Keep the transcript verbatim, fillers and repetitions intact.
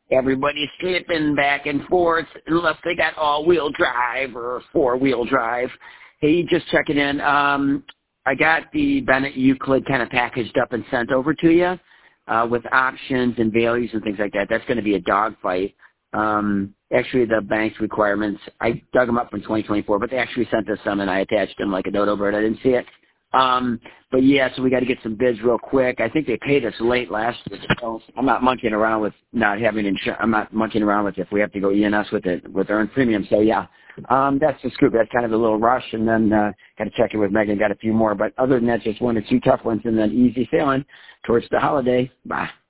everybody's slipping back and forth unless they got all-wheel drive or four-wheel drive. Hey, just checking in. Um, I got the Bennett Euclid kind of packaged up and sent over to you uh, with options and values and things like that. That's going to be a dogfight. Um, actually, the bank's requirements, I dug them up from twenty twenty-four, but they actually sent us some, and I attached them like a dodo bird. I didn't see it. Um, but, yeah, so we got to get some bids real quick. I think they paid us late last week. So I'm not monkeying around with not having insurance. I'm not monkeying around with if we have to go E and S with it, with earned premium. So, yeah, um, that's the scoop. That's kind of a little rush, and then uh, got to check it with Megan. Got a few more. But other than that, just one or two tough ones, and then easy sailing towards the holiday. Bye.